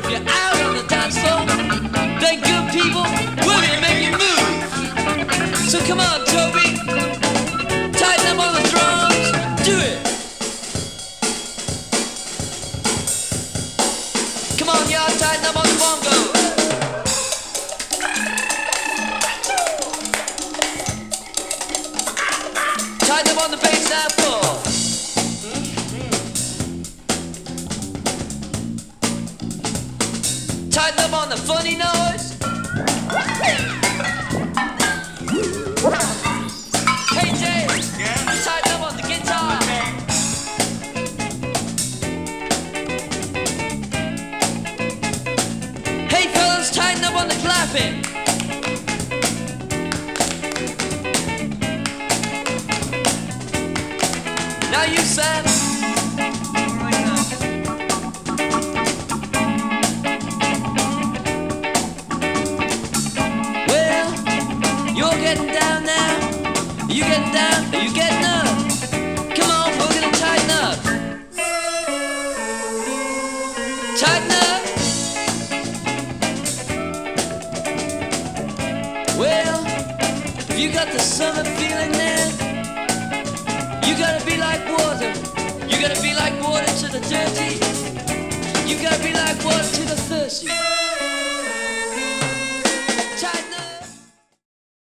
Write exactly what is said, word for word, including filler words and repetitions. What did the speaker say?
you're out on the dance floor, then good people will make you move. So come on, Toby, tighten up on the drums, do it. Come on, y'all, tighten up on the bongos. Tighten up on the bass now, full. Tighten up on the funny noise. Hey Jay, Yeah? tighten up on the guitar. Hey fellas, tighten up on the clapping. Now you Sam. Well, you're getting down now. You getting down? Are you getting up? Come on, we're gonna tighten up. Tighten up. Well, if you got the summer feeling now, you gotta be like water.